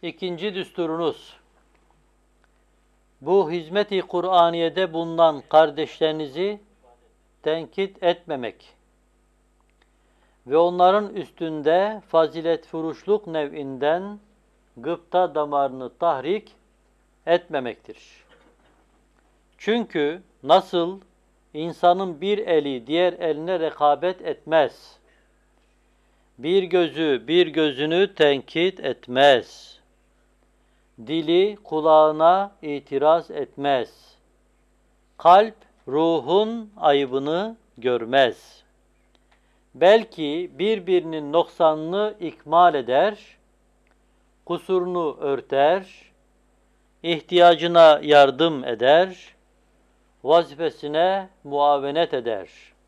İkinci düsturunuz, bu hizmet-i Kur'aniye'de bulunan kardeşlerinizi tenkit etmemek ve onların üstünde fazilet furuşluk nev'inden gıpta damarını tahrik etmemektir. Çünkü nasıl insanın bir eli diğer eline rekabet etmez, bir gözü bir gözünü tenkit etmez, dili kulağına itiraz etmez, kalp ruhun ayıbını görmez. Belki birbirinin noksanını ikmal eder, kusurunu örter, ihtiyacına yardım eder, vazifesine muavenet eder.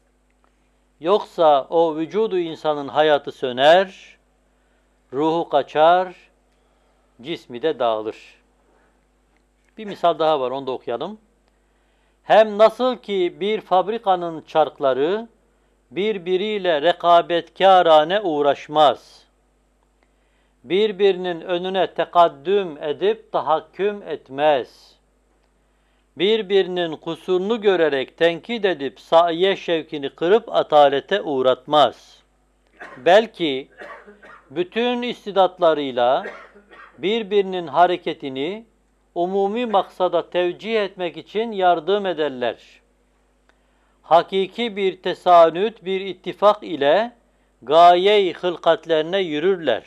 Yoksa o vücudu insanın hayatı söner, ruhu kaçar, cismi de dağılır. Bir misal daha var, onu da okuyalım. Hem nasıl ki bir fabrikanın çarkları birbiriyle rekabetkârane uğraşmaz, birbirinin önüne tekaddüm edip tahakküm etmez, birbirinin kusurunu görerek tenkit edip saiye şevkini kırıp atalete uğratmaz. Belki bütün istidatlarıyla birbirinin hareketini umumi maksada tevcih etmek için yardım ederler. Hakiki bir tesanüt, bir ittifak ile gaye-i hılkatlerine yürürler.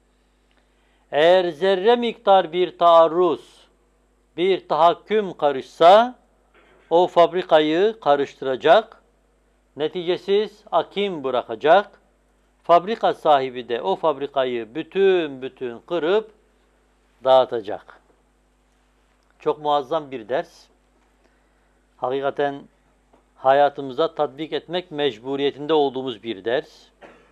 Eğer zerre miktar bir taarruz, bir tahakküm karışsa, o fabrikayı karıştıracak, neticesiz akim bırakacak, fabrika sahibi de o fabrikayı bütün kırıp dağıtacak. Çok muazzam bir ders. Hakikaten hayatımıza tatbik etmek mecburiyetinde olduğumuz bir ders.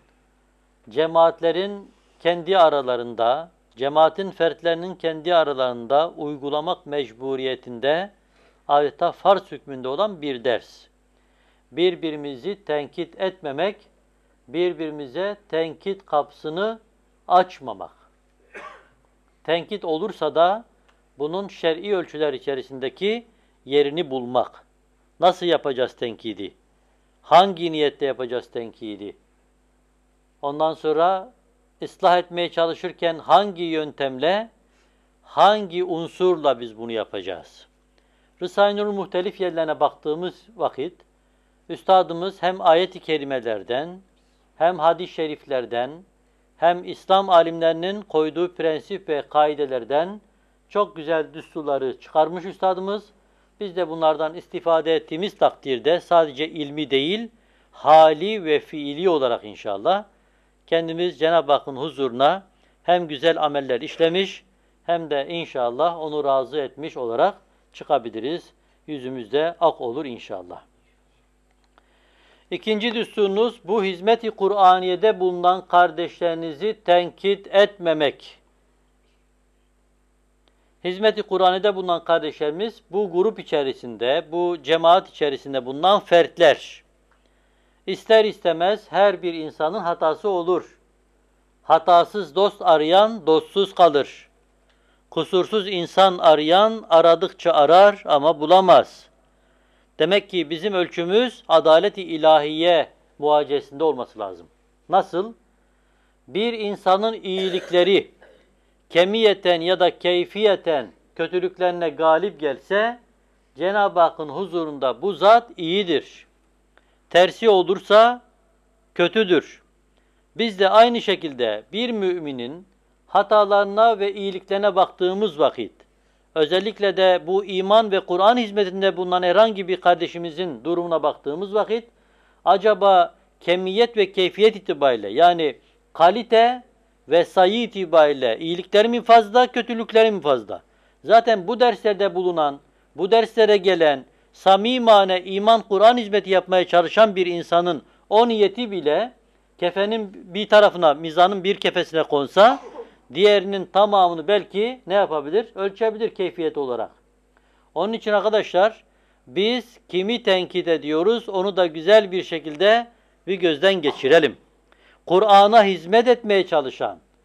Cemaatlerin kendi aralarında, cemaatin fertlerinin kendi aralarında uygulamak mecburiyetinde adeta farz hükmünde olan bir ders. Birbirimizi tenkit etmemek, birbirimize tenkit kapısını açmamak. Tenkit olursa da bunun şer'i ölçüler içerisindeki yerini bulmak. Nasıl yapacağız tenkidi? Hangi niyetle yapacağız tenkidi? Ondan sonra ıslah etmeye çalışırken hangi yöntemle, hangi unsurla biz bunu yapacağız? Rısa-i Nur'un muhtelif yerlerine baktığımız vakit, üstadımız hem ayet-i kerimelerden, hem hadis-i şeriflerden, hem İslam alimlerinin koyduğu prensip ve kaidelerden çok güzel düsturları çıkarmış üstadımız. Biz de bunlardan istifade ettiğimiz takdirde sadece ilmi değil, hali ve fiili olarak inşallah kendimiz Cenab-ı Hakk'ın huzuruna hem güzel ameller işlemiş hem de inşallah onu razı etmiş olarak çıkabiliriz. Yüzümüzde ak olur inşallah. İkinci düsturunuz, bu hizmet-i Kur'aniye'de bulunan kardeşlerinizi tenkit etmemek. Hizmet-i Kur'aniye'de bulunan kardeşlerimiz bu grup içerisinde, bu cemaat içerisinde bulunan fertler. İster istemez her bir insanın hatası olur. Hatasız dost arayan dostsuz kalır. Kusursuz insan arayan aradıkça arar ama bulamaz. Demek ki bizim ölçümüz adalet-i ilahiye muhacesinde olması lazım. Nasıl? Bir insanın iyilikleri kemiyeten ya da keyfiyeten kötülüklerine galip gelse Cenab-ı Hakk'ın huzurunda bu zat iyidir. Tersi olursa kötüdür. Biz de aynı şekilde bir müminin hatalarına ve iyiliklerine baktığımız vakit, özellikle de bu iman ve Kur'an hizmetinde bulunan herhangi bir kardeşimizin durumuna baktığımız vakit, acaba kemiyet ve keyfiyet itibariyle, yani kalite ve sayı itibariyle iyilikleri mi fazla, kötülükleri mi fazla? Zaten bu derslerde bulunan, bu derslere gelen, samimane iman Kur'an hizmeti yapmaya çalışan bir insanın o niyeti bile kefenin bir tarafına, mizanın bir kefesine konsa, diğerinin tamamını belki ne yapabilir? Ölçebilir keyfiyet olarak. Onun için arkadaşlar, biz kimi tenkit ediyoruz, onu da güzel bir şekilde bir gözden geçirelim. Kur'an'a hizmet etmeye çalışan,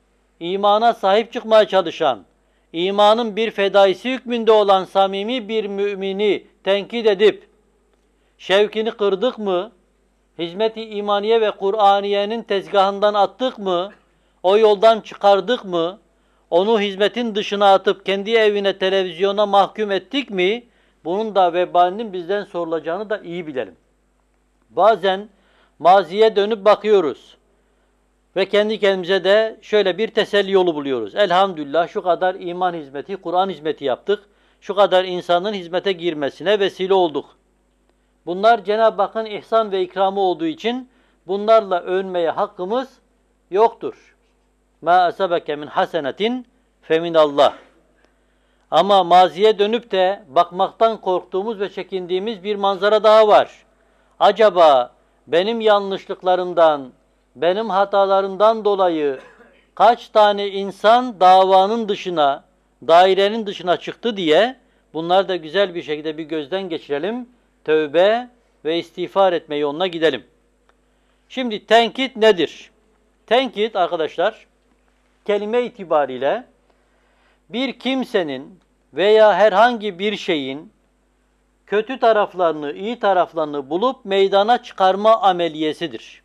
imana sahip çıkmaya çalışan, imanın bir fedaisi hükmünde olan samimi bir mümini tenkit edip, şevkini kırdık mı, hizmet-i imaniye ve Kur'aniyenin tezgahından attık mı, o yoldan çıkardık mı, onu hizmetin dışına atıp kendi evine, televizyona mahkum ettik mi, bunun da vebalinin bizden sorulacağını da iyi bilelim. Bazen maziye dönüp bakıyoruz ve kendi kendimize de şöyle bir teselli yolu buluyoruz. Elhamdülillah şu kadar iman hizmeti, Kur'an hizmeti yaptık, şu kadar insanın hizmete girmesine vesile olduk. Bunlar Cenab-ı Hakk'ın ihsan ve ikramı olduğu için bunlarla övünmeye hakkımız yoktur. مَا أَسَبَكَ مِنْ حَسَنَةٍ فَمِنَ اللّٰهِ. Ama maziye dönüp de bakmaktan korktuğumuz ve çekindiğimiz bir manzara daha var. Acaba benim yanlışlıklarımdan, benim hatalarımdan dolayı kaç tane insan davanın dışına, dairenin dışına çıktı diye bunları da güzel bir şekilde bir gözden geçirelim. Tövbe ve istiğfar etme yoluna gidelim. Şimdi tenkit nedir? Tenkit arkadaşlar, kelime itibariyle bir kimsenin veya herhangi bir şeyin kötü taraflarını, iyi taraflarını bulup meydana çıkarma ameliyesidir.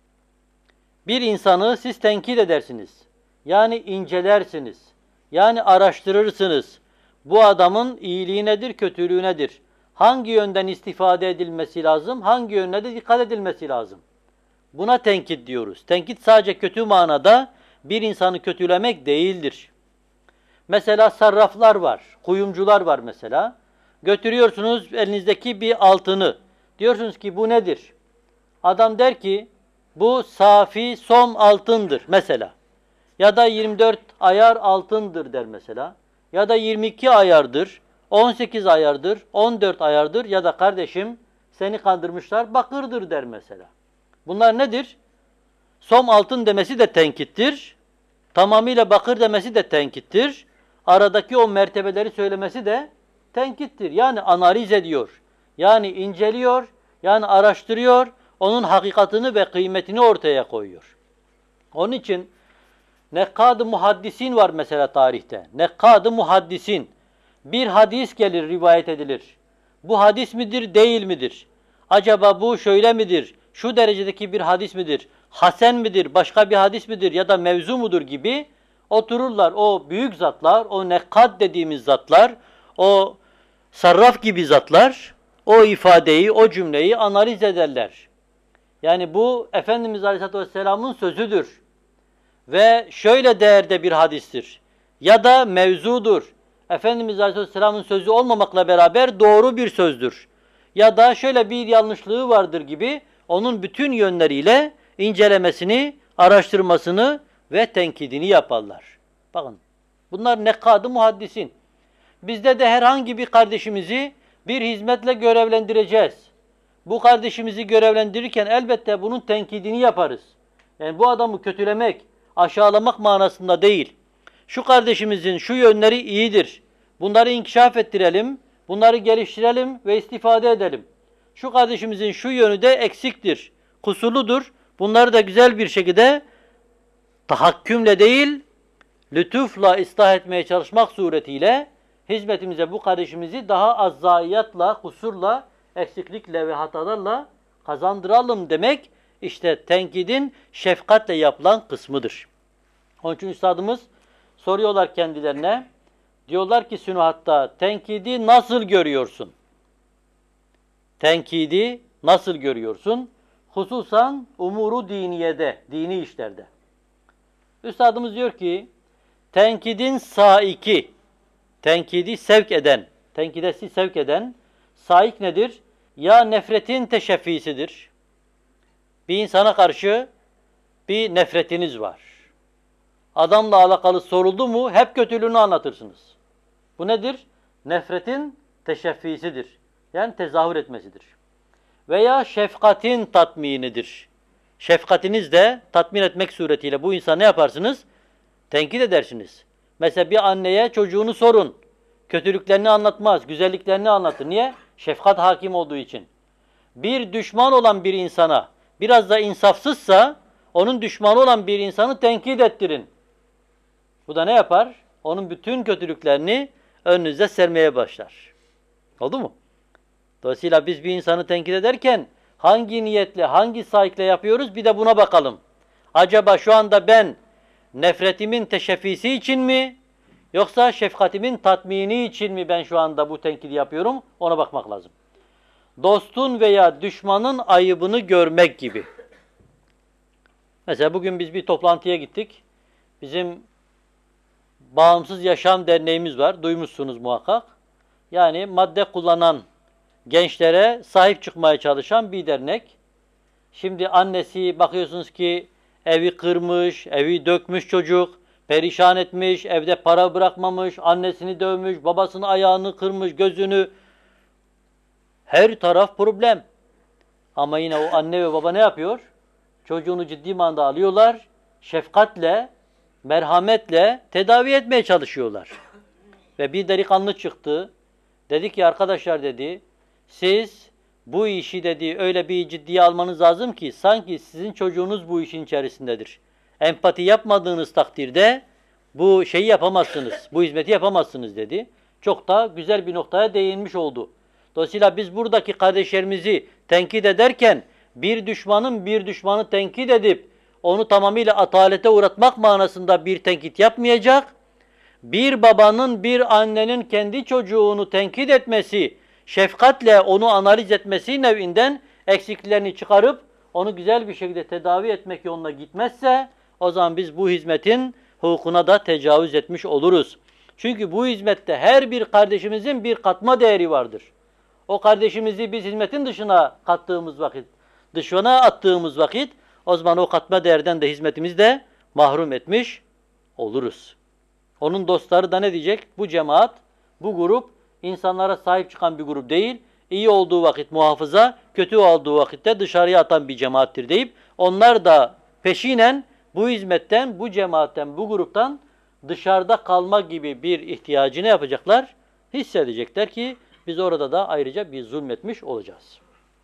Bir insanı siz tenkit edersiniz. Yani incelersiniz. Yani araştırırsınız. Bu adamın iyiliği nedir, kötülüğü nedir? Hangi yönden istifade edilmesi lazım, hangi yönde de dikkat edilmesi lazım? Buna tenkit diyoruz. Tenkit sadece kötü manada bir insanı kötülemek değildir. Mesela sarraflar var, kuyumcular var mesela. Götürüyorsunuz elinizdeki bir altını. Diyorsunuz ki bu nedir? Adam der ki bu safi som altındır mesela. Ya da 24 ayar altındır der mesela. Ya da 22 ayardır, 18 ayardır, 14 ayardır ya da kardeşim seni kandırmışlar bakırdır der mesela. Bunlar nedir? Som altın demesi de tenkittir. Tamamıyla bakır demesi de tenkittir. Aradaki o mertebeleri söylemesi de tenkittir. Yani analiz ediyor. Yani inceliyor. Yani araştırıyor. Onun hakikatini ve kıymetini ortaya koyuyor. Onun için nekkad-ı muhaddisin var mesela tarihte. Nekkad-ı muhaddisin. Bir hadis gelir, rivayet edilir. Bu hadis midir, değil midir? Acaba bu şöyle midir? Şu derecedeki bir hadis midir? Hasen midir? Başka bir hadis midir? Ya da mevzu mudur gibi otururlar. O büyük zatlar, o nekkad dediğimiz zatlar, o sarraf gibi zatlar, o ifadeyi, o cümleyi analiz ederler. Yani bu Efendimiz Aleyhisselatü Vesselam'ın sözüdür. Ve şöyle değerde bir hadistir. Ya da mevzudur. Efendimiz Aleyhisselam'ın sözü olmamakla beraber doğru bir sözdür. Ya da şöyle bir yanlışlığı vardır gibi onun bütün yönleriyle incelemesini, araştırmasını ve tenkidini yaparlar. Bakın bunlar nekkad-ı muhaddisin. Bizde de herhangi bir kardeşimizi bir hizmetle görevlendireceğiz. Bu kardeşimizi görevlendirirken elbette bunun tenkidini yaparız. Yani bu adamı kötülemek, aşağılamak manasında değil. Şu kardeşimizin şu yönleri iyidir. Bunları inkişaf ettirelim, bunları geliştirelim ve istifade edelim. Şu kardeşimizin şu yönü de eksiktir, kusurludur. Bunları da güzel bir şekilde tahakkümle değil, lütufla ıslah etmeye çalışmak suretiyle hizmetimize bu kardeşimizi daha az zayiatla, kusurla, eksiklikle ve hatalarla kazandıralım demek işte tenkidin şefkatle yapılan kısmıdır. Onun için üstadımız soruyorlar kendilerine, diyorlar ki sünuhatta tenkidi nasıl görüyorsun? Tenkidi nasıl görüyorsun? Hususan umuru diniyede, dini işlerde. Üstadımız diyor ki, tenkidin saiki, tenkidi sevk eden, tenkidesi sevk eden, saik nedir? Ya nefretin teşeffisidir. Bir insana karşı bir nefretiniz var. Adamla alakalı soruldu mu hep kötülüğünü anlatırsınız. Bu nedir? Nefretin teşeffisidir. Yani tezahür etmesidir. Veya şefkatin tatminidir. Şefkatiniz de tatmin etmek suretiyle bu insanı ne yaparsınız? Tenkit edersiniz. Mesela bir anneye çocuğunu sorun. Kötülüklerini anlatmaz, güzelliklerini anlatır. Niye? Şefkat hakim olduğu için. Bir düşman olan bir insana biraz da insafsızsa onun düşmanı olan bir insanı tenkit ettirin. Bu da ne yapar? Onun bütün kötülüklerini önünüze sermeye başlar. Oldu mu? Dolayısıyla biz bir insanı tenkit ederken hangi niyetle, hangi saikle yapıyoruz bir de buna bakalım. Acaba şu anda ben nefretimin teşeffisi için mi yoksa şefkatimin tatmini için mi ben şu anda bu tenkidi yapıyorum? Ona bakmak lazım. Dostun veya düşmanın ayıbını görmek gibi. Mesela bugün biz bir toplantıya gittik. Bizim Bağımsız Yaşam Derneğimiz var. Duymuşsunuz muhakkak. Yani madde kullanan gençlere sahip çıkmaya çalışan bir dernek. Şimdi annesi bakıyorsunuz ki evi kırmış, evi dökmüş çocuk, perişan etmiş, evde para bırakmamış, annesini dövmüş, babasının ayağını kırmış, gözünü. Her taraf problem. Ama yine o anne ve baba ne yapıyor? Çocuğunu ciddi manada alıyorlar, şefkatle, merhametle tedavi etmeye çalışıyorlar. Ve bir delikanlı çıktı. Dedi ki arkadaşlar dedi, siz bu işi dedi öyle bir ciddiye almanız lazım ki sanki sizin çocuğunuz bu işin içerisindedir. Empati yapmadığınız takdirde bu şeyi yapamazsınız, bu hizmeti yapamazsınız dedi. Çok da güzel bir noktaya değinmiş oldu. Dolayısıyla biz buradaki kardeşlerimizi tenkit ederken bir düşmanın bir düşmanı tenkit edip onu tamamıyla atalete uğratmak manasında bir tenkit yapmayacak. Bir babanın, bir annenin kendi çocuğunu tenkit etmesi, şefkatle onu analiz etmesi nevinden eksiklerini çıkarıp onu güzel bir şekilde tedavi etmek yoluna gitmezse o zaman biz bu hizmetin hukukuna da tecavüz etmiş oluruz. Çünkü bu hizmette her bir kardeşimizin bir katma değeri vardır. O kardeşimizi biz hizmetin dışına kattığımız vakit, dışına attığımız vakit o zaman o katma değerden de hizmetimizi de mahrum etmiş oluruz. Onun dostları da ne diyecek? Bu cemaat, bu grup insanlara sahip çıkan bir grup değil, iyi olduğu vakit muhafaza, kötü olduğu vakitte dışarıya atan bir cemaattir deyip onlar da peşinen bu hizmetten, bu cemaatten, bu gruptan dışarıda kalma gibi bir ihtiyacı ne yapacaklar? Hissedecekler ki biz orada da ayrıca bir zulmetmiş olacağız.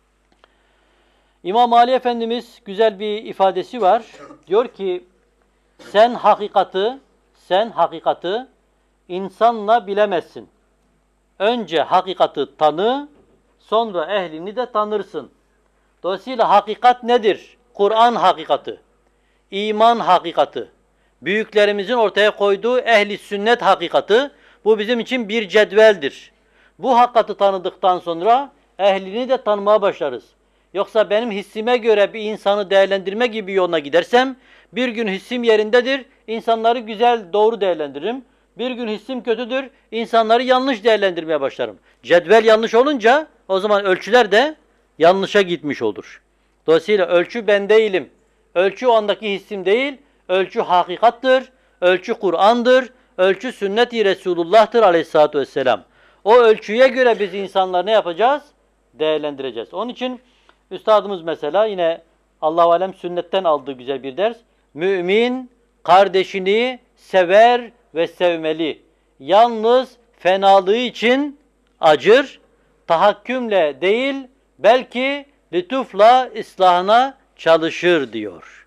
İmam Ali Efendimiz güzel bir ifadesi var. Diyor ki sen hakikati insanla bilemezsin. Önce hakikati tanı, sonra ehlini de tanırsın. Dolayısıyla hakikat nedir? Kur'an hakikati, iman hakikati, büyüklerimizin ortaya koyduğu ehli sünnet hakikati, bu bizim için bir cetveldir. Bu hakikati tanıdıktan sonra ehlini de tanımaya başlarız. Yoksa benim hissime göre bir insanı değerlendirme gibi yoluna gidersem, bir gün hissim yerindedir, insanları güzel, doğru değerlendiririm. Bir gün hissim kötüdür, insanları yanlış değerlendirmeye başlarım. Cetvel yanlış olunca o zaman ölçüler de yanlışa gitmiş olur. Dolayısıyla ölçü ben değilim. Ölçü o andaki hissim değil, ölçü hakikattır, ölçü Kur'an'dır, ölçü sünnet-i Resulullah'tır aleyhissalatü vesselam. O ölçüye göre biz insanları ne yapacağız? Değerlendireceğiz. Onun için üstadımız mesela yine Allah-u Alem sünnetten aldığı güzel bir ders. Mümin kardeşini sever ve sevmeli. Yalnız fenalığı için acır, tahakkümle değil belki lütufla ıslahına çalışır diyor.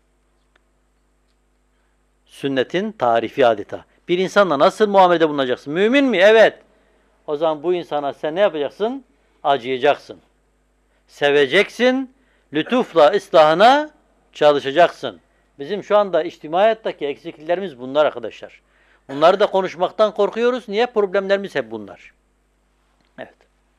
Sünnetin tarifi adeta. Bir insanla nasıl muamelede bulunacaksın? Mümin mi? Evet. O zaman bu insana sen ne yapacaksın? Acıyacaksın. Seveceksin, lütufla ıslahına çalışacaksın. Bizim şu anda içtimaiyattaki eksikliklerimiz bunlar arkadaşlar. Bunları da konuşmaktan korkuyoruz. Niye? Problemlerimiz hep bunlar. Evet.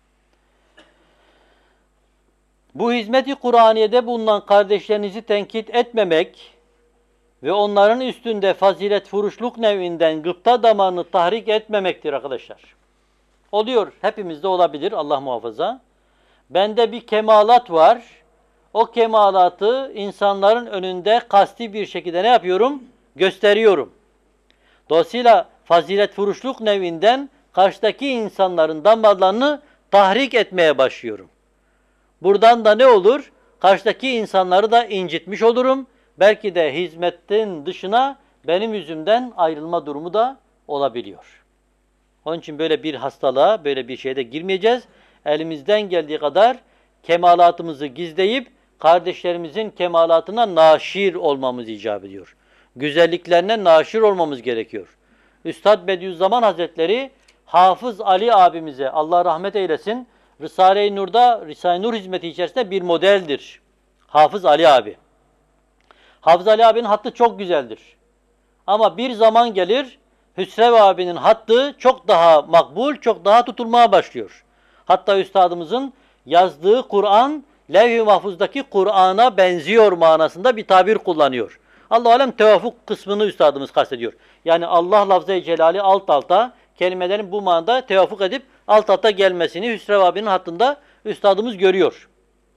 Bu hizmet-i Kur'aniye'de bulunan kardeşlerinizi tenkit etmemek ve onların üstünde fazilet furuşluk nevinden gıpta damarını tahrik etmemektir arkadaşlar. Oluyor. Hepimizde olabilir. Allah muhafaza. Bende bir kemalat var. O kemalatı insanların önünde kasti bir şekilde ne yapıyorum? Gösteriyorum. Dolayısıyla fazilet furuşluk nevinden karşıdaki insanların damarlarını tahrik etmeye başlıyorum. Buradan da ne olur? Karşıdaki insanları da incitmiş olurum. Belki de hizmetin dışına benim yüzümden ayrılma durumu da olabiliyor. Onun için böyle bir hastalığa, böyle bir şeye de girmeyeceğiz. Elimizden geldiği kadar kemalatımızı gizleyip kardeşlerimizin kemalatına naşir olmamız icap ediyor. güzelliklerine naşir olmamız gerekiyor. Üstad Bediüzzaman Hazretleri Hafız Ali abimize Allah rahmet eylesin Risale-i Nur'da Risale-i Nur hizmeti içerisinde bir modeldir. Hafız Ali abi. Hafız Ali abinin hattı çok güzeldir. Ama bir zaman gelir Hüsrev abinin hattı çok daha makbul, çok daha tutulmaya başlıyor. Hatta üstadımızın yazdığı Kur'an Levh-i Mahfuz'daki Kur'an'a benziyor manasında bir tabir kullanıyor. Allah alem tevafuk kısmını üstadımız kastediyor. Yani Allah lafz-ı celali alt alta kelimelerin bu manada tevafuk edip alt alta gelmesini Hüsrev abinin hattında üstadımız görüyor.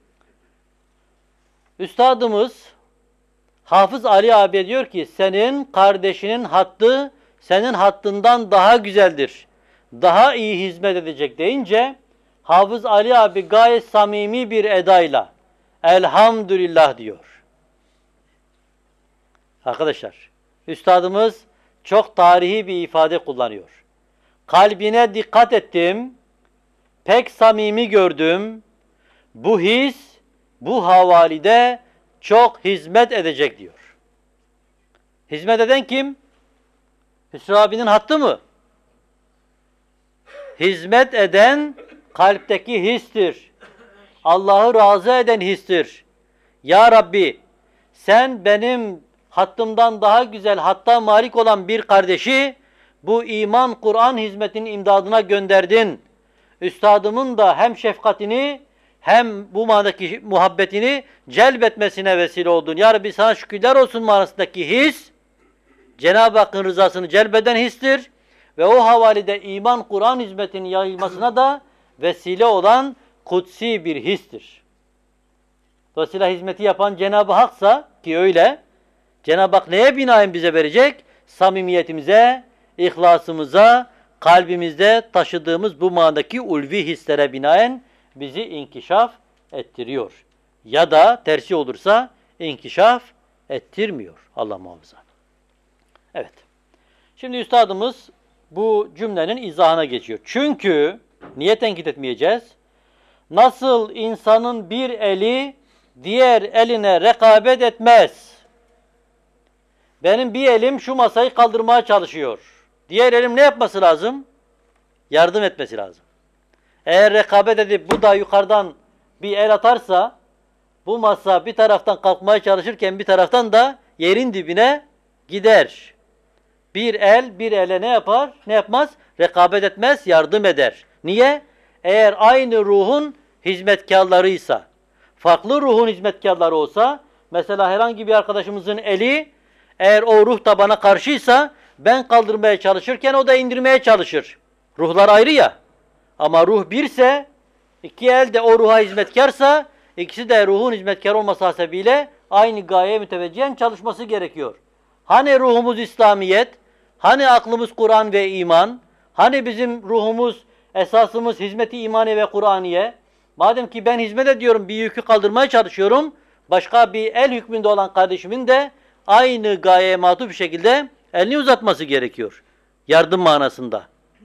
Üstadımız Hafız Ali abi diyor ki senin kardeşinin hattı senin hattından daha güzeldir. Daha iyi hizmet edecek deyince Hafız Ali abi gayet samimi bir edayla elhamdülillah diyor. Arkadaşlar, üstadımız çok tarihi bir ifade kullanıyor. Kalbine dikkat ettim, pek samimi gördüm. Bu his, bu havalide çok hizmet edecek diyor. Hizmet eden kim? Hüsrev abinin hattı mı? Hizmet eden kalpteki histir. Allah'ı razı eden histir. Ya Rabbi, sen benim hattımdan daha güzel hatta malik olan bir kardeşi bu iman Kur'an hizmetinin imdadına gönderdin. Üstadımın da hem şefkatini hem bu manadaki muhabbetini celbetmesine vesile oldun. Ya Rabbi sana şükürler olsun manasındaki his, Cenab-ı Hakk'ın rızasını celbeden histir ve o havalide iman Kur'an hizmetinin yayılmasına da vesile olan kutsi bir histir. Dolayısıyla hizmeti yapan Cenab-ı Hak'sa ki öyle, Cenab-ı Hak neye binaen bize verecek? Samimiyetimize, ihlasımıza, kalbimizde taşıdığımız bu manadaki ulvi hislere binaen bizi inkişaf ettiriyor. Ya da tersi olursa inkişaf ettirmiyor. Allah muhafaza. Evet. Şimdi üstadımız bu cümlenin izahına geçiyor. Çünkü, niye tenkit etmeyeceğiz? Nasıl insanın bir eli diğer eline rekabet etmez. Benim bir elim şu masayı kaldırmaya çalışıyor. Diğer elim ne yapması lazım? Yardım etmesi lazım. Eğer rekabet edip bu da yukarıdan bir el atarsa, bu masa bir taraftan kalkmaya çalışırken bir taraftan da yerin dibine gider. Bir el bir ele ne yapar? Ne yapmaz? Rekabet etmez, yardım eder. Niye? Eğer aynı ruhun hizmetkarlarıysa, farklı ruhun hizmetkarları olsa, mesela herhangi bir arkadaşımızın eli, eğer o ruh da bana karşıysa, ben kaldırmaya çalışırken o da indirmeye çalışır. Ruhlar ayrı ya. Ama ruh birse, iki el de o ruha hizmetkarsa, ikisi de ruhun hizmetkar olması hasebiyle aynı gayeye müteveccihen çalışması gerekiyor. Hani ruhumuz İslamiyet, hani aklımız Kur'an ve iman, hani bizim ruhumuz, esasımız hizmeti imani ve Kur'aniye. Madem ki ben hizmet ediyorum, bir yükü kaldırmaya çalışıyorum, başka bir el hükmünde olan kardeşimin de aynı gayeye matuf bir şekilde elini uzatması gerekiyor. Yardım manasında.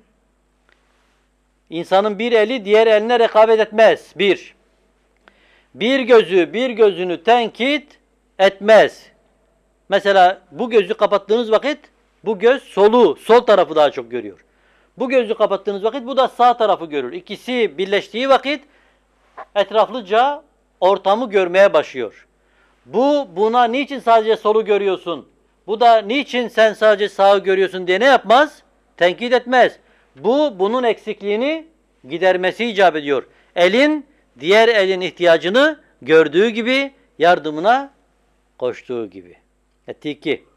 İnsanın bir eli diğer eline rekabet etmez. Bir gözü bir gözünü tenkit etmez. Mesela bu gözü kapattığınız vakit bu göz sol tarafı daha çok görüyor. Bu gözü kapattığınız vakit bu da sağ tarafı görür. İkisi birleştiği vakit etraflıca ortamı görmeye başlıyor. Buna niçin sadece solu görüyorsun? Bu da niçin sen sadece sağı görüyorsun diye ne yapmaz? Tenkit etmez. Bunun eksikliğini gidermesi icap ediyor. Elin diğer elin ihtiyacını gördüğü gibi yardımına koştuğu gibi. Etiki.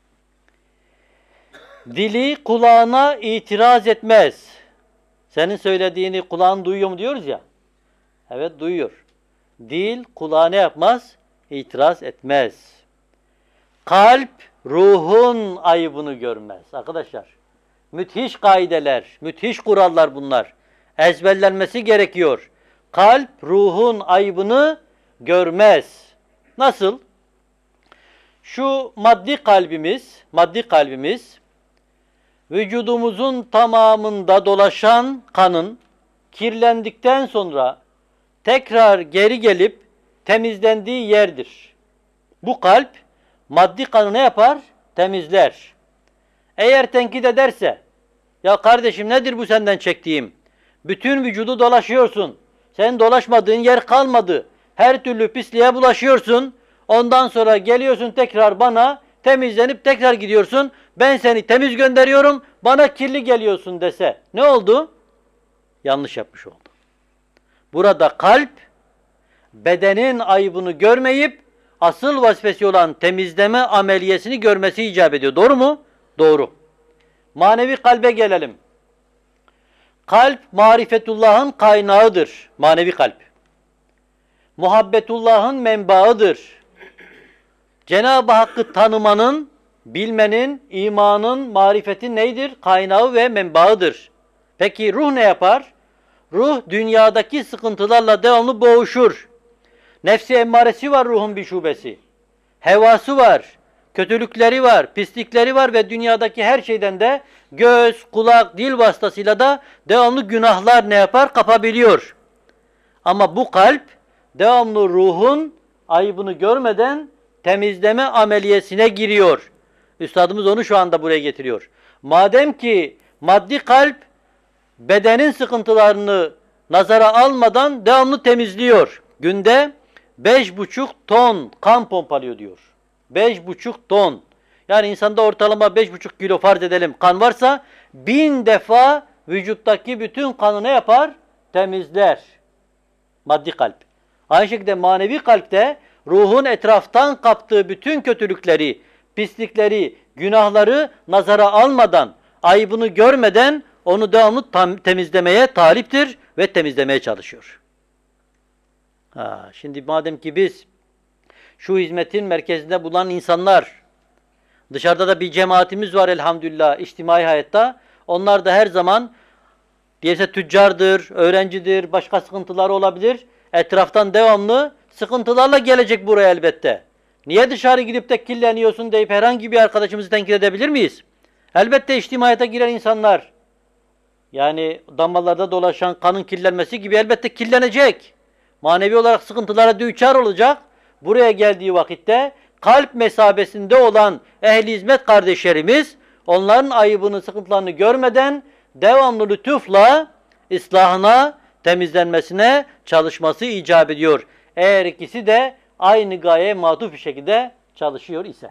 Dili kulağına itiraz etmez. Senin söylediğini kulağın duyuyor mu diyoruz ya. Evet duyuyor. Dil kulağa ne yapmaz? İtiraz etmez. Kalp ruhun ayıbını görmez. Arkadaşlar müthiş kaideler, müthiş kurallar bunlar. Ezberlenmesi gerekiyor. Kalp ruhun ayıbını görmez. Nasıl? Şu maddi kalbimiz vücudumuzun tamamında dolaşan kanın kirlendikten sonra tekrar geri gelip temizlendiği yerdir. Bu kalp maddi kanı ne yapar? temizler. Eğer tenkit ederse, ya kardeşim nedir bu senden çektiğim? Bütün vücudu dolaşıyorsun. Senin dolaşmadığın yer kalmadı. Her türlü pisliğe bulaşıyorsun. Ondan sonra geliyorsun tekrar bana, temizlenip tekrar gidiyorsun. Ben seni temiz gönderiyorum, bana kirli geliyorsun dese ne oldu? Yanlış yapmış oldu. Burada kalp, bedenin ayıbını görmeyip, asıl vazifesi olan temizleme ameliyesini görmesi icap ediyor. Doğru mu? Doğru. Manevi kalbe gelelim. Kalp, marifetullah'ın kaynağıdır. Manevi kalp. Muhabbetullah'ın menbaıdır. Cenab-ı Hakk'ı tanımanın, bilmenin, imanın, marifetin neydir? Kaynağı ve menbaıdır. Peki ruh ne yapar? Ruh dünyadaki sıkıntılarla devamlı boğuşur. Nefsi emmaresi var ruhun bir şubesi. Hevası var, kötülükleri var, pislikleri var ve dünyadaki her şeyden de göz, kulak, dil vasıtasıyla da devamlı günahlar ne yapar? Kapabiliyor. Ama bu kalp devamlı ruhun ayıbını görmeden temizleme ameliyesine giriyor. Üstadımız onu şu anda buraya getiriyor. Madem ki maddi kalp bedenin sıkıntılarını nazara almadan devamlı temizliyor. Günde 5,5 ton kan pompalıyor diyor. 5,5 ton. Yani insanda ortalama 5,5 kilo farz edelim kan varsa 1000 defa vücuttaki bütün kanı ne yapar? Temizler. Maddi kalp. Aynı şekilde manevi kalpte ruhun etraftan kaptığı bütün kötülükleri, pislikleri, günahları nazara almadan, ayıbını görmeden onu devamlı temizlemeye taliptir ve temizlemeye çalışıyor. Şimdi madem ki biz şu hizmetin merkezinde bulunan insanlar, dışarıda da bir cemaatimiz var elhamdülillah içtimai hayatta, onlar da her zaman diyese tüccardır, öğrencidir, başka sıkıntıları olabilir. Etraftan devamlı sıkıntılarla gelecek buraya elbette. Niye dışarı gidip de kirleniyorsun deyip herhangi bir arkadaşımızı tenkit edebilir miyiz? Elbette içtimai hayata giren insanlar, yani damarlarda dolaşan kanın kirlenmesi gibi elbette kirlenecek. Manevi olarak sıkıntılara düçar olacak. Buraya geldiği vakitte kalp mesabesinde olan ehli hizmet kardeşlerimiz onların ayıbını, sıkıntılarını görmeden devamlı lütufla ıslahına, temizlenmesine çalışması icap ediyor. Eğer ikisi de aynı gayeye matuf bir şekilde çalışıyor ise.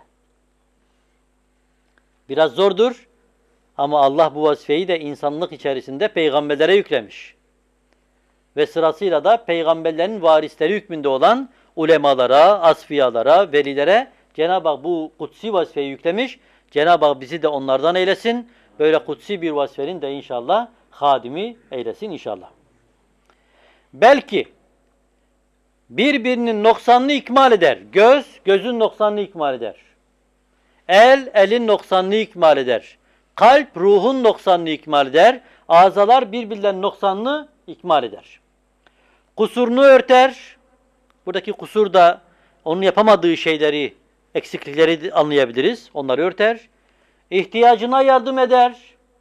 Biraz zordur ama Allah bu vazifeyi de insanlık içerisinde peygamberlere yüklemiş. Ve sırasıyla da peygamberlerin varisleri hükmünde olan ulemalara, asfiyalara, velilere Cenab-ı Hak bu kutsi vazifeyi yüklemiş. Cenab-ı Hak bizi de onlardan eylesin. Böyle kutsi bir vazifenin de inşallah hadimi eylesin inşallah. Belki birbirinin noksanını ikmal eder. Göz, gözün noksanını ikmal eder. El, elin noksanını ikmal eder. Kalp, ruhun noksanını ikmal eder. Azalar birbirlerinin noksanını ikmal eder. Kusurunu örter. Buradaki kusur da onun yapamadığı şeyleri, eksiklikleri anlayabiliriz. Onları örter. İhtiyacına yardım eder.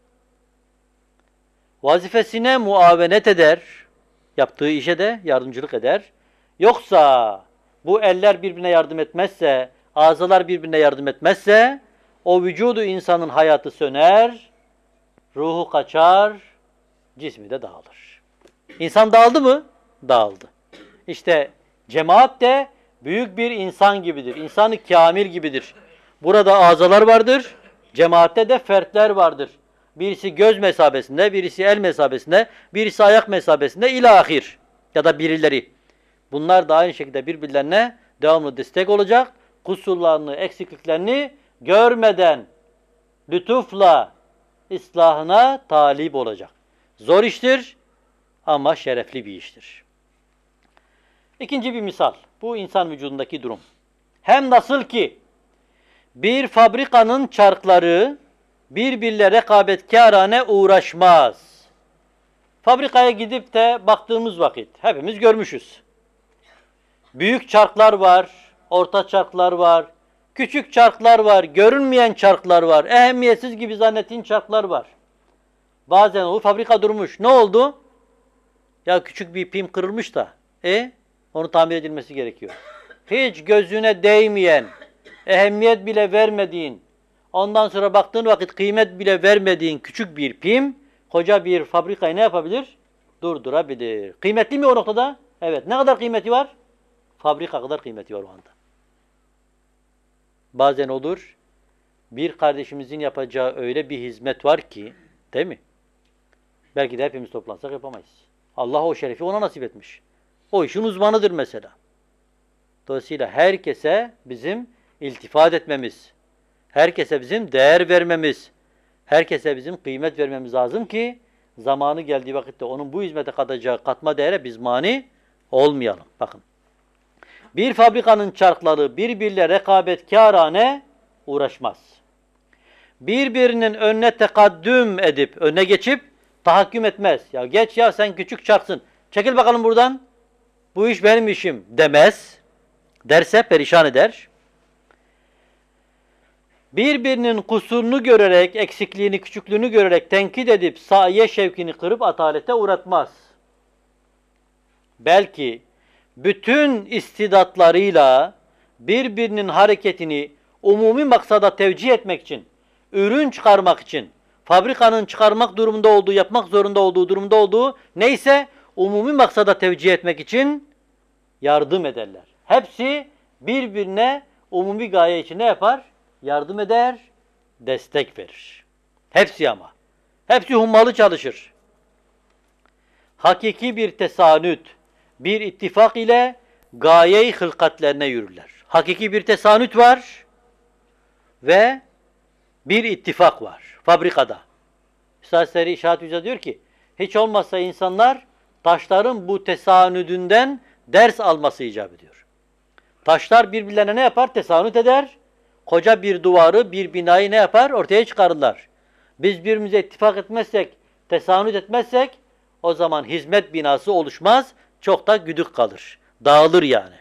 Vazifesine muavenet eder. Yaptığı işe de yardımcılık eder. Yoksa bu eller birbirine yardım etmezse, azalar birbirine yardım etmezse o vücudu insanın hayatı söner, ruhu kaçar, cismi de dağılır. İnsan dağıldı mı? Dağıldı. İşte cemaat de büyük bir insan gibidir. İnsan-ı kamil gibidir. Burada azalar vardır, cemaatte de fertler vardır. Birisi göz mesabesinde, birisi el mesabesinde, birisi ayak mesabesinde ilahir ya da birileri. Bunlar da aynı şekilde birbirlerine devamlı destek olacak. Kusurlarını, eksikliklerini görmeden lütufla ıslahına talip olacak. Zor iştir ama şerefli bir iştir. İkinci bir misal. Bu insan vücudundaki durum. Hem nasıl ki bir fabrikanın çarkları birbirle rekabetkârane uğraşmaz. Fabrikaya gidip de baktığımız vakit hepimiz görmüşüz. Büyük çarklar var, orta çarklar var, küçük çarklar var, görünmeyen çarklar var, ehemmiyetsiz gibi zannettiğin çarklar var. Bazen o fabrika durmuş. Ne oldu? Ya küçük bir pim kırılmış da. Onu tamir edilmesi gerekiyor. Hiç gözüne değmeyen, ehemmiyet bile vermediğin, Ondan sonra baktığın vakit kıymet bile vermediğin küçük bir pim, koca bir fabrikayı ne yapabilir? Durdurabilir. Kıymetli mi o noktada? Evet. Ne kadar kıymeti var? Fabrika kadar kıymeti var o anda. Bazen olur, bir kardeşimizin yapacağı öyle bir hizmet var ki, değil mi? Belki de hepimiz toplansak yapamayız. Allah o şerefi ona nasip etmiş. O işin uzmanıdır mesela. Dolayısıyla herkese bizim iltifat etmemiz, herkese bizim değer vermemiz, herkese bizim kıymet vermemiz lazım ki zamanı geldiği vakitte onun bu hizmete katacağı katma değere biz mani olmayalım. Bakın. Bir fabrikanın çarkları birbiriyle rekabetkârane uğraşmaz. Birbirinin önüne tekaddüm edip, önüne geçip tahakküm etmez. Ya geç ya sen küçük çarksın. Çekil bakalım buradan. Bu iş benim işim demez. Derse perişan eder. Birbirinin kusurunu görerek, eksikliğini, küçüklüğünü görerek tenkit edip sahiye şevkini kırıp atalete uğratmaz. Belki bütün istidatlarıyla birbirinin hareketini umumi maksada tevcih etmek için, ürün çıkarmak için, fabrikanın çıkarmak durumunda olduğu, yapmak zorunda olduğu, durumda olduğu neyse umumi maksada tevcih etmek için yardım ederler. Hepsi birbirine umumi gaye için ne yapar? Yardım eder, destek verir. Hepsi ama. Hepsi hummalı çalışır. Hakiki bir tesanüt, bir ittifak ile gaye-i hılkatlerine yürürler. Hakiki bir tesanüt var ve bir ittifak var fabrikada. Üstad Seri İşahat Yüce diyor ki, hiç olmazsa insanlar taşların bu tesanüdünden ders alması icap ediyor. Taşlar birbirlerine ne yapar? Tesanüt eder. Koca bir duvarı, bir binayı ne yapar? Ortaya çıkarırlar. Biz birbirimize ittifak etmezsek, tesanüt etmezsek o zaman hizmet binası oluşmaz. Çok da güdük kalır. Dağılır yani.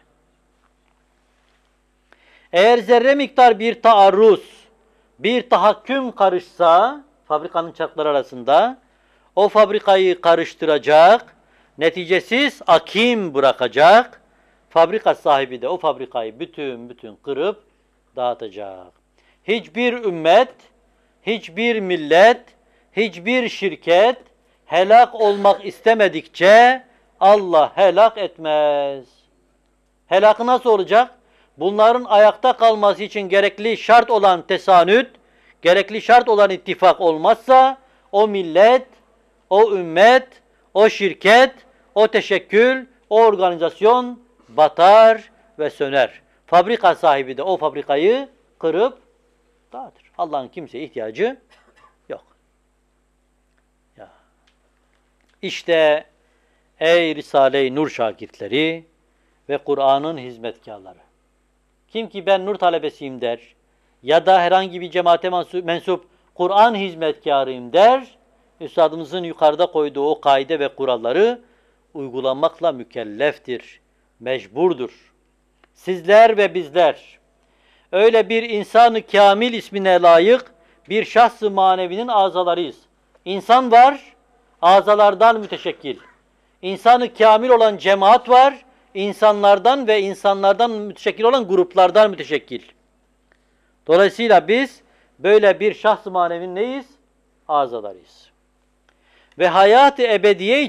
Eğer zerre miktar bir taarruz, bir tahakküm karışsa fabrikanın çarkları arasında o fabrikayı karıştıracak, neticesiz akim bırakacak. Fabrika sahibi de o fabrikayı bütün kırıp dağıtacak. Hiçbir ümmet, hiçbir millet, hiçbir şirket helak olmak istemedikçe Allah helak etmez. Helakı nasıl olacak? Bunların ayakta kalması için gerekli şart olan tesanüt, gerekli şart olan ittifak olmazsa o millet, o ümmet, o şirket, o teşekkül, o organizasyon batar ve söner. Fabrika sahibi de o fabrikayı kırıp dağıtır. Allah'ın kimseye ihtiyacı yok. Ya. İşte ey Risale-i Nur şakirtleri ve Kur'an'ın hizmetkarları. Kim ki ben nur talebesiyim der ya da herhangi bir cemaate mensup Kur'an hizmetkarıyım der, Üstadımızın yukarıda koyduğu o kaide ve kuralları uygulanmakla mükelleftir, mecburdur. Sizler ve bizler öyle bir insan-ı kamil ismine layık bir şahs-ı manevinin azalarıyız. İnsan var, azalardan müteşekkil. İnsan-ı kamil olan cemaat var, insanlardan ve insanlardan müteşekkil olan gruplardan müteşekkil. Dolayısıyla biz böyle bir şahs-ı manevinin neyiz? Azalarıyız. Ve hayat-ı ebediye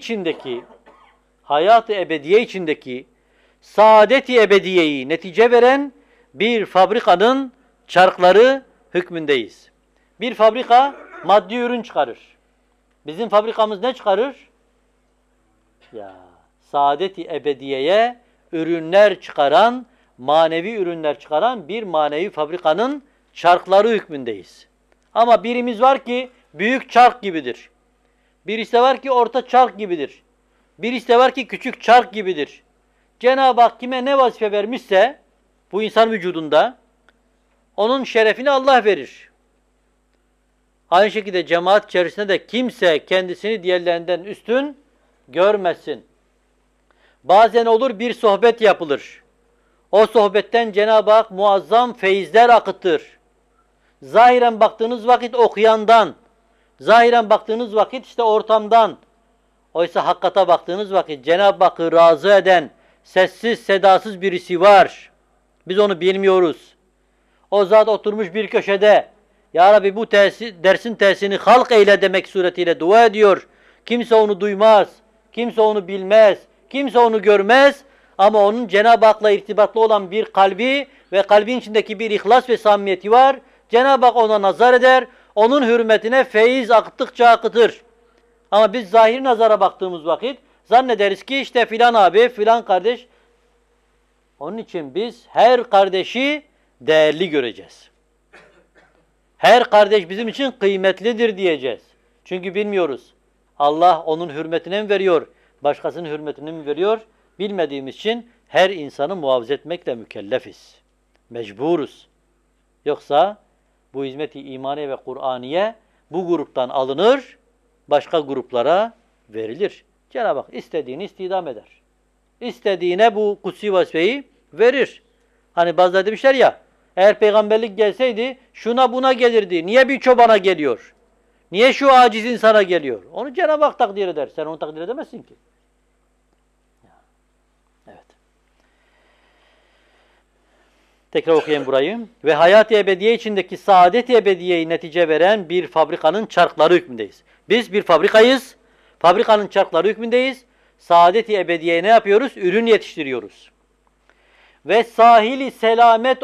içindeki saadet-i ebediyeyi netice veren bir fabrikanın çarkları hükmündeyiz. Bir fabrika maddi ürün çıkarır. Bizim fabrikamız ne çıkarır? Ya, saadet-i ebediyeye ürünler çıkaran, manevi ürünler çıkaran bir manevi fabrikanın çarkları hükmündeyiz. Ama birimiz var ki büyük çark gibidir. Birisi de var ki orta çark gibidir. Birisi de var ki küçük çark gibidir. Cenab-ı Hak kime ne vazife vermişse bu insan vücudunda onun şerefini Allah verir. Aynı şekilde cemaat içerisinde de kimse kendisini diğerlerinden üstün görmesin. Bazen olur bir sohbet yapılır. O sohbetten Cenab-ı Hak muazzam feyizler akıtır. Zahiren baktığınız vakit okuyandan, zahiren baktığınız vakit işte ortamdan, oysa hakikate baktığınız vakit Cenab-ı Hakk'ı razı eden, sessiz, sedasız birisi var. Biz onu bilmiyoruz. O zat oturmuş bir köşede, Ya Rabbi bu dersin tesirini halk eyle demek suretiyle dua ediyor. Kimse onu duymaz, kimse onu bilmez, kimse onu görmez. Ama onun Cenab-ı Hak'la irtibatlı olan bir kalbi ve kalbin içindeki bir ihlas ve samimiyeti var. Cenab-ı Hak ona nazar eder, onun hürmetine feyiz akıttıkça akıtır. Ama biz zahir nazara baktığımız vakit zannederiz ki işte filan abi, filan kardeş. Onun için biz her kardeşi değerli göreceğiz. Her kardeş bizim için kıymetlidir diyeceğiz. Çünkü bilmiyoruz. Allah onun hürmetine mi veriyor, başkasının hürmetine mi veriyor? Bilmediğimiz için her insanı muhafaza etmekle mükellefiz. Mecburuz. Yoksa bu hizmet-i imaniye ve Kur'aniye bu gruptan alınır, başka gruplara verilir. Cenab-ı Hak istediğini istidam eder. İstediğine bu kutsi vazifeyi verir. Hani bazıları demişler ya, eğer peygamberlik gelseydi şuna buna gelirdi. Niye bir çobana geliyor? Niye şu aciz insana geliyor? Onu Cenab-ı Hak takdir eder. Sen onu takdir edemezsin ki. Evet. Tekrar okuyayım burayı. Ve hayat-ı ebediye içindeki saadet-i ebediyeyi netice veren bir fabrikanın çarkları hükmündeyiz. Biz bir fabrikayız. Fabrikanın çarkları hükmündeyiz. Saadet-i ebediyeye ne yapıyoruz? Ürün yetiştiriyoruz. Ve sahili selamet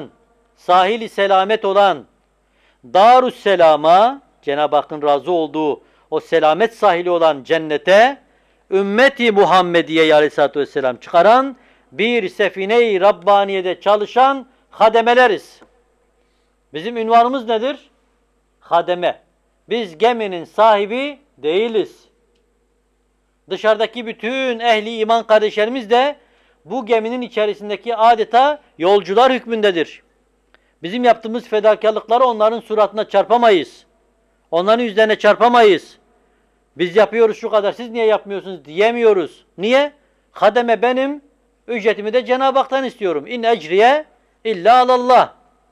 olan Darüsselam'a, Cenab-ı Hakk'ın razı olduğu o selamet sahili olan cennete ümmeti Muhammediye aleyhissalatü vesselam çıkaran bir sefine-i Rabbaniye'de çalışan hademeleriz. Bizim ünvanımız nedir? Hademe. Biz geminin sahibi değiliz. Dışarıdaki bütün ehli iman kardeşlerimiz de bu geminin içerisindeki adeta yolcular hükmündedir. Bizim yaptığımız fedakarlıkları onların suratına çarpamayız. Onların yüzlerine çarpamayız. Biz yapıyoruz şu kadar, siz niye yapmıyorsunuz diyemiyoruz. Niye? Hademe benim, ücretimi de Cenab-ı Hak'tan istiyorum. İn ecriye illa alallah.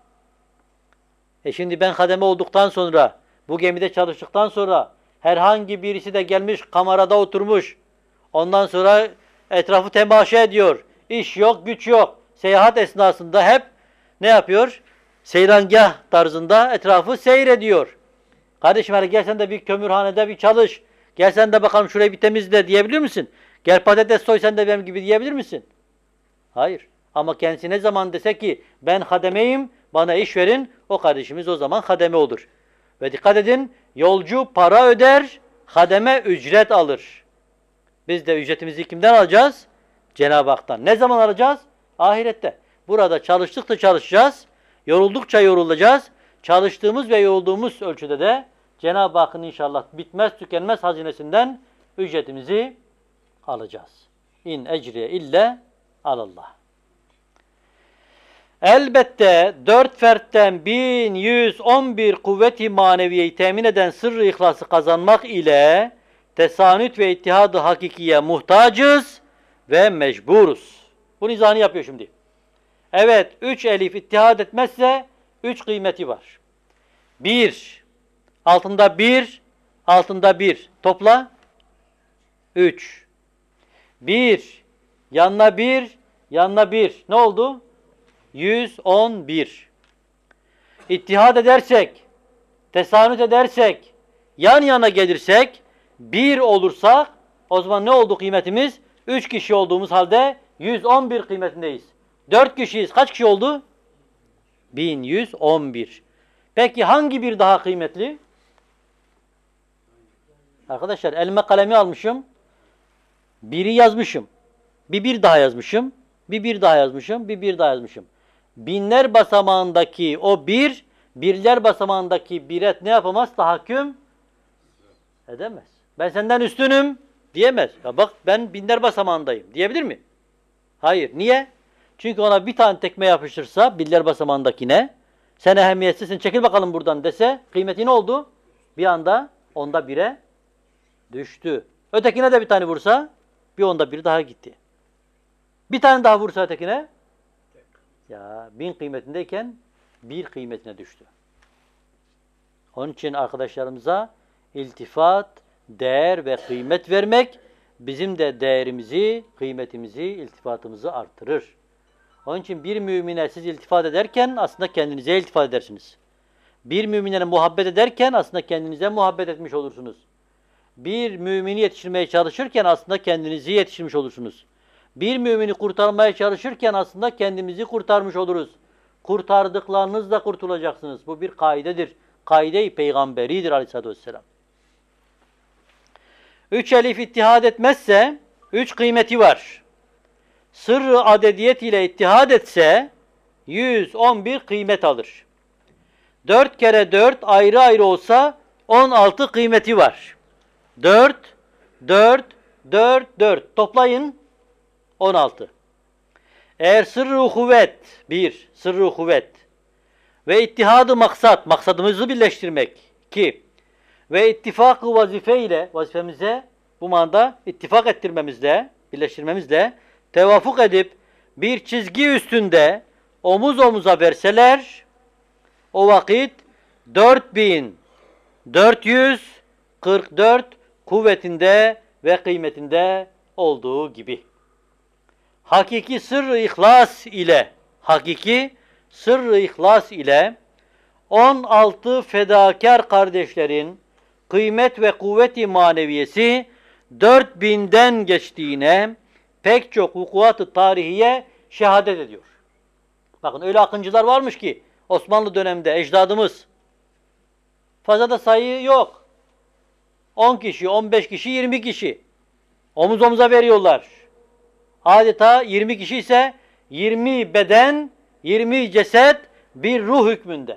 Şimdi ben hademe olduktan sonra, bu gemide çalıştıktan sonra herhangi birisi de gelmiş kamerada oturmuş. Ondan sonra etrafı temaşa ediyor. İş yok, güç yok. Seyahat esnasında hep ne yapıyor? Seyrangah tarzında etrafı seyrediyor. Kardeşim hadi gel sen de bir kömürhanede bir çalış. Gel sen de bakalım şurayı bir temizle diyebilir misin? Gel patates soy sen de benim gibi diyebilir misin? Hayır. Ama kendisi ne zaman dese ki ben hademeyim, bana iş verin, o kardeşimiz o zaman hademe olur. Ve dikkat edin, yolcu para öder, hademe ücret alır. Biz de ücretimizi kimden alacağız? Cenab-ı Hak'tan. Ne zaman alacağız? Ahirette. Burada çalıştıkça çalışacağız, yoruldukça yorulacağız. Çalıştığımız ve yorulduğumuz ölçüde de Cenab-ı Hakk'ın inşallah bitmez tükenmez hazinesinden ücretimizi alacağız. İn ecriye ille alallah. Elbette 4 fertten 1111 kuvvet-i maneviyeyi temin eden sırrı ihlası kazanmak ile tesanüt ve ittihad-ı hakikiye muhtacız ve mecburuz. Bu izahını yapıyor şimdi. Evet, 3 elif ittihad etmezse 3 kıymeti var. 1, altında 1, altında 1. Topla. 3. 1, yanına 1, yanına 1. Ne oldu? 111. İttihad edersek, tesanüt edersek, yan yana gelirsek, 1 olursak, o zaman ne oldu kıymetimiz? 3 kişi olduğumuz halde 111 kıymetindeyiz. 4 kişiyiz. Kaç kişi oldu? 1111. Peki hangi bir daha kıymetli? Arkadaşlar elime kalemi almışım. 1'i yazmışım. Bir daha yazmışım. Bir daha yazmışım. Bir daha yazmışım. Binler basamağındaki o 1, birler basamağındaki 1'e ne yapamaz? Tahakküm edemez. Ben senden üstünüm diyemez. Ya bak ben binler basamağındayım diyebilir mi? Hayır. Niye? Çünkü ona bir tane tekme yapıştırsa birler basamağındakine sen ehemmiyetsizsin çekil bakalım buradan dese kıymeti ne oldu? Bir anda onda 1'e düştü. Ötekine de bir tane vursa bir onda 1 daha gitti. Bir tane daha vursa ötekine ya 1000 kıymetindeyken 1 kıymetine düştü. Onun için arkadaşlarımıza iltifat, değer ve kıymet vermek bizim de değerimizi, kıymetimizi, iltifatımızı artırır. Onun için bir mümine siz iltifat ederken aslında kendinize iltifat edersiniz. Bir müminlere muhabbet ederken aslında kendinize muhabbet etmiş olursunuz. Bir mümini yetiştirmeye çalışırken aslında kendinizi yetiştirmiş olursunuz. Bir mümini kurtarmaya çalışırken aslında kendimizi kurtarmış oluruz. Kurtardıklarınızla kurtulacaksınız. Bu bir kaidedir. Kaide-i peygamberidir aleyhissalatü vesselam. 3 elif ittihad etmezse 3 kıymeti var. Sırrı adediyet ile ittihad etse 111 kıymet alır. 4 kere 4 ayrı ayrı olsa 16 kıymeti var. 4, 4, 4, 4. Toplayın 16. Eğer sırrı kuvvet, 1, sırrı kuvvet ve ittihadı maksat, maksadımızı birleştirmek, 2 ve ittifak-ı vazife ile, vazifemize bu manada ittifak ettirmemizle, birleştirmemizle tevafuk edip bir çizgi üstünde omuz omuza verseler, o vakit 4444 kuvvetinde ve kıymetinde olduğu gibi. Hakiki sırrı ihlas ile 16 fedakar kardeşlerin kıymet ve kuvveti maneviyesi 4000'den geçtiğine pek çok vukuat-ı tarihiye şehadet ediyor. Bakın öyle akıncılar varmış ki Osmanlı döneminde ecdadımız, fazla da sayı yok. 10 kişi, 15 kişi, 20 kişi omuz omuza veriyorlar. Adeta 20 kişi ise 20 beden, 20 ceset bir ruh hükmünde.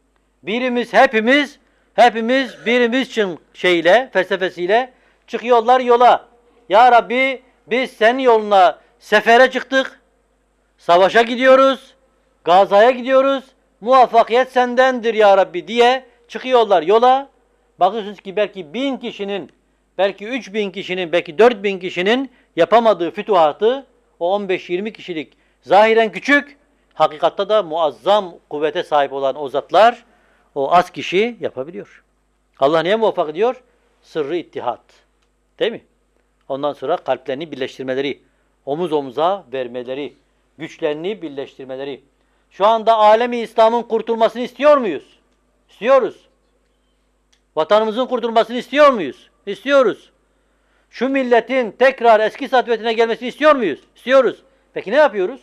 Hepimiz birimiz için felsefesiyle çıkıyorlar yola. Ya Rabbi biz senin yoluna sefere çıktık, savaşa gidiyoruz, gazaya gidiyoruz, muvaffakiyet sendendir ya Rabbi diye çıkıyorlar yola. Bakıyorsunuz ki belki 1000 kişinin, belki 3000 kişinin, belki 4000 kişinin yapamadığı fütuhatı o 15-20 kişilik zahiren küçük, hakikatta da muazzam kuvvete sahip olan o zatlar, o az kişi yapabiliyor. Allah niye muvaffak ediyor? Sırrı ittihat. Değil mi? Ondan sonra kalplerini birleştirmeleri, omuz omuza vermeleri, güçlerini birleştirmeleri. Şu anda alemi İslam'ın kurtulmasını istiyor muyuz? İstiyoruz. Vatanımızın kurtulmasını istiyor muyuz? İstiyoruz. Şu milletin tekrar eski satvetine gelmesini istiyor muyuz? İstiyoruz. Peki ne yapıyoruz?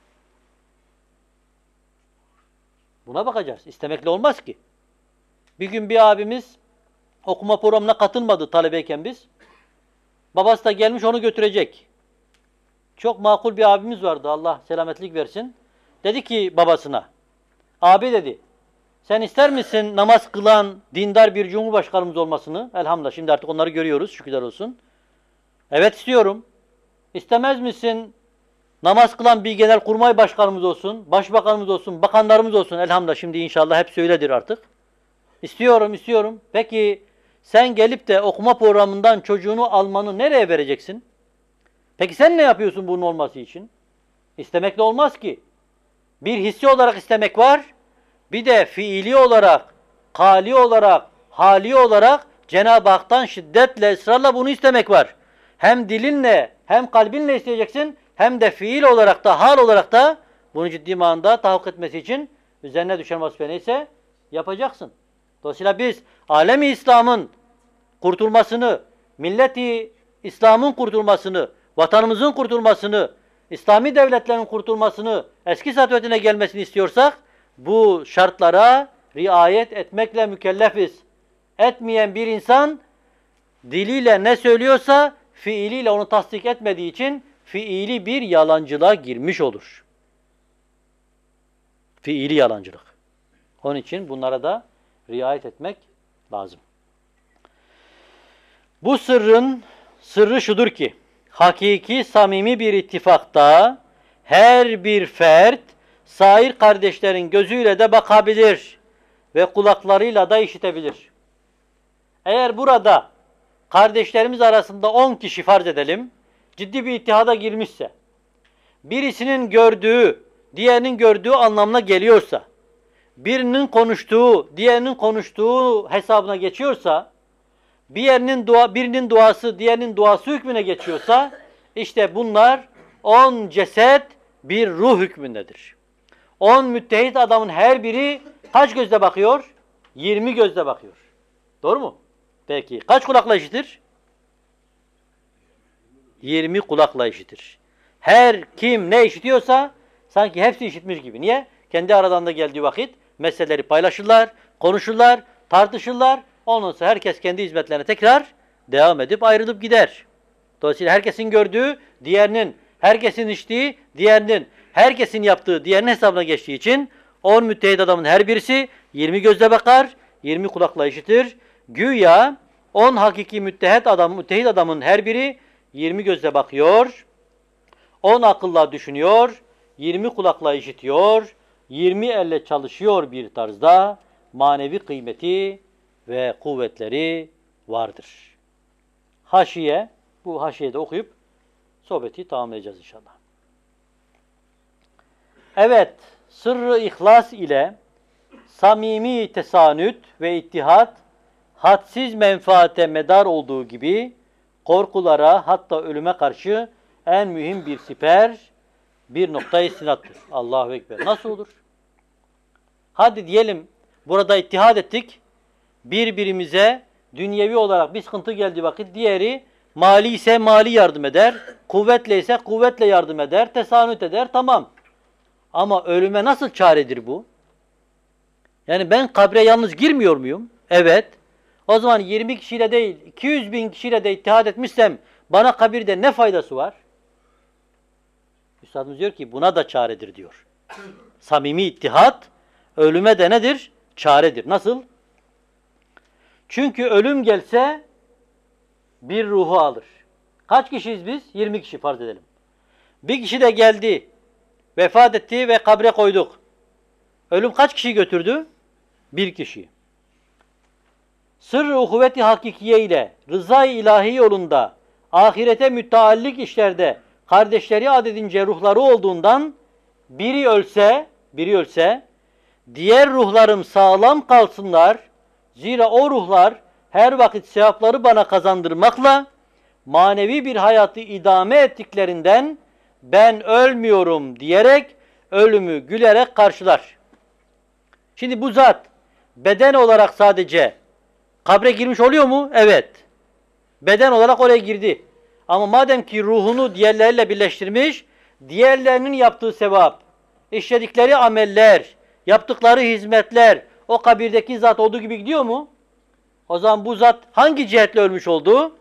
Buna bakacağız. İstemekle olmaz ki. Bir gün bir abimiz okuma programına katılmadı talebeyken biz. Babası da gelmiş onu götürecek. Çok makul bir abimiz vardı. Allah selametlik versin. Dedi ki babasına, abi dedi, sen ister misin namaz kılan dindar bir cumhurbaşkanımız olmasını? Elhamdülillah şimdi artık onları görüyoruz, şükürler olsun. Evet istiyorum. İstemez misin namaz kılan bir genelkurmay başkanımız olsun, başbakanımız olsun, bakanlarımız olsun? Elhamdülillah şimdi inşallah hepsi öyledir artık. İstiyorum. Peki sen gelip de okuma programından çocuğunu almanı nereye vereceksin? Peki sen ne yapıyorsun bunun olması için? İstemekle olmaz ki. Bir hissi olarak istemek var, bir de fiili olarak, kali olarak, hali olarak Cenab-ı Hak'tan şiddetle, ısrarla bunu istemek var. Hem dilinle, hem kalbinle isteyeceksin, hem de fiil olarak da, hal olarak da bunu ciddi manada tahakkuk etmesi için üzerine düşen vazife neyse yapacaksın. Dolayısıyla biz alemi İslam'ın kurtulmasını, milleti İslam'ın kurtulmasını, vatanımızın kurtulmasını, İslami devletlerin kurtulmasını, eski satvetine gelmesini istiyorsak, bu şartlara riayet etmekle mükellefiz. Etmeyen bir insan, diliyle ne söylüyorsa, fiiliyle onu tasdik etmediği için, fiili bir yalancılığa girmiş olur. Fiili yalancılık. Onun için bunlara da riayet etmek lazım. Bu sırrı şudur ki, hakiki, samimi bir ittifakta her bir fert, sair kardeşlerin gözüyle de bakabilir ve kulaklarıyla da işitebilir. Eğer burada kardeşlerimiz arasında 10 kişi farz edelim, ciddi bir ittihada girmişse, birisinin gördüğü, diğerinin gördüğü anlamına geliyorsa, birinin konuştuğu, diğerinin konuştuğu hesabına geçiyorsa, birinin duası, diğerinin duası hükmüne geçiyorsa, işte bunlar 10 ceset bir ruh hükmündedir. 10 müttehit adamın her biri kaç gözle bakıyor? 20 gözle bakıyor. Doğru mu? Peki kaç kulakla işitir? 20 kulakla işitir. Her kim ne işitiyorsa sanki hepsi işitmiş gibi. Niye? Kendi aralarında geldiği vakit meseleleri paylaşırlar, konuşurlar, tartışırlar. Ondan sonra herkes kendi hizmetlerine tekrar devam edip ayrılıp gider. Dolayısıyla herkesin gördüğü diğerinin, herkesin içtiği diğerinin, herkesin yaptığı diğerinin hesabına geçtiği için 10 müttehit adamın her birisi 20 gözle bakar, 20 kulakla işitir. Güya 10 hakiki müttehit adamın her biri 20 gözle bakıyor, 10 akılla düşünüyor, 20 kulakla işitiyor, 20 elle çalışıyor bir tarzda manevi kıymeti ve kuvvetleri vardır. Haşiye, bu haşiyede okuyup sohbeti tamamlayacağız inşallah. Evet, sırrı ihlas ile samimi tesanüt ve ittihat, hadsiz menfaate medar olduğu gibi, korkulara hatta ölüme karşı en mühim bir siper, bir noktayı istinattır. Allahu Ekber. Nasıl olur? Hadi diyelim burada ittihad ettik, birbirimize dünyevi olarak bir sıkıntı geldiği vakit diğeri mali ise mali yardım eder, kuvvetle ise kuvvetle yardım eder, tesanüt eder, tamam. Ama ölüme nasıl çaredir bu? Yani ben kabre yalnız girmiyor muyum? Evet. O zaman 20 kişiyle değil, 200 bin kişiyle de ittihad etmişsem bana kabirde ne faydası var? Üstadımız diyor ki buna da çaredir diyor. Samimi ittihat ölüme de nedir? Çaredir. Nasıl? Çünkü ölüm gelse bir ruhu alır. Kaç kişiyiz biz? 20 kişi farz edelim. Bir kişi de geldi, vefat etti ve kabre koyduk. Ölüm kaç kişiyi götürdü? Bir kişi. Sırrı kuvveti hakikiye ile rıza-i ilahi yolunda ahirete müteallik işlerde kardeşleri adedince ruhları olduğundan biri ölse diğer ruhlarım sağlam kalsınlar. Zira o ruhlar her vakit sevapları bana kazandırmakla manevi bir hayatı idame ettiklerinden ben ölmüyorum diyerek ölümü gülerek karşılar. Şimdi bu zat beden olarak sadece kabre girmiş oluyor mu? Evet. Beden olarak oraya girdi. Ama madem ki ruhunu diğerleriyle birleştirmiş, diğerlerinin yaptığı sevap, işledikleri ameller, yaptıkları hizmetler o kabirdeki zat olduğu gibi gidiyor mu? O zaman bu zat hangi cihetle ölmüş oldu?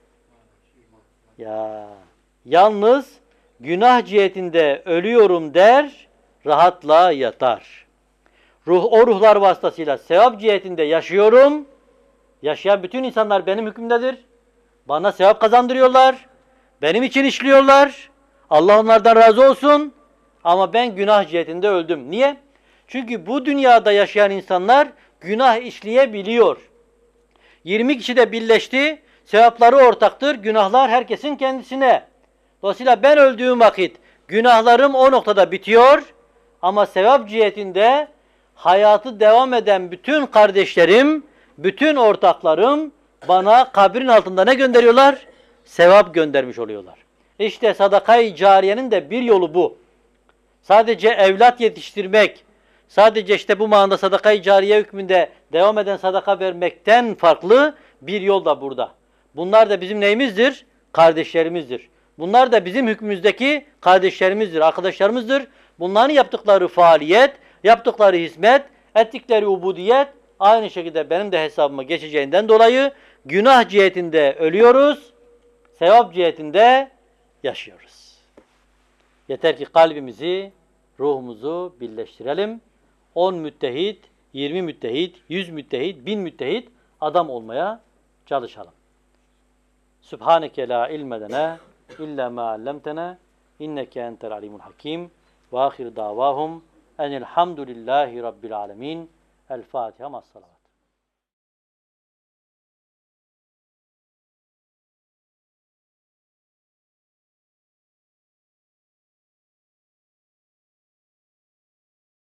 Ya, yalnız günah cihetinde ölüyorum der, rahatla yatar. O ruhlar vasıtasıyla sevap cihetinde yaşıyorum. Yaşayan bütün insanlar benim hükümdedir. Bana sevap kazandırıyorlar. Benim için işliyorlar. Allah onlardan razı olsun. Ama ben günah cihetinde öldüm. Niye? Çünkü bu dünyada yaşayan insanlar günah işleyebiliyor. 20 kişi de birleşti. Sevapları ortaktır. Günahlar herkesin kendisine. Dolayısıyla ben öldüğüm vakit günahlarım o noktada bitiyor. Ama sevap cihetinde hayatı devam eden bütün kardeşlerim, bütün ortaklarım bana kabrin altında ne gönderiyorlar? Sevap göndermiş oluyorlar. İşte sadaka-i cariyenin de bir yolu bu. Sadece evlat yetiştirmek, sadece işte bu manada sadaka-i cariye hükmünde devam eden sadaka vermekten farklı bir yol da burada. Bunlar da bizim neyimizdir? Kardeşlerimizdir. Bunlar da bizim hükmümüzdeki kardeşlerimizdir, arkadaşlarımızdır. Bunların yaptıkları faaliyet, yaptıkları hizmet, ettikleri ubudiyet aynı şekilde benim de hesabıma geçeceğinden dolayı günah cihetinde ölüyoruz, sevap cihetinde yaşıyoruz. Yeter ki kalbimizi, ruhumuzu birleştirelim. 10 müttehit, 20 müttehit, 100 müttehit, 1000 müttehit adam olmaya çalışalım. Sübhaneke la ilme lena illa ma allamtena inneke entel alimul hakim ve ahir davahum enelhamdülillahi rabbil alemin. El Fatiha ma'as-salavat.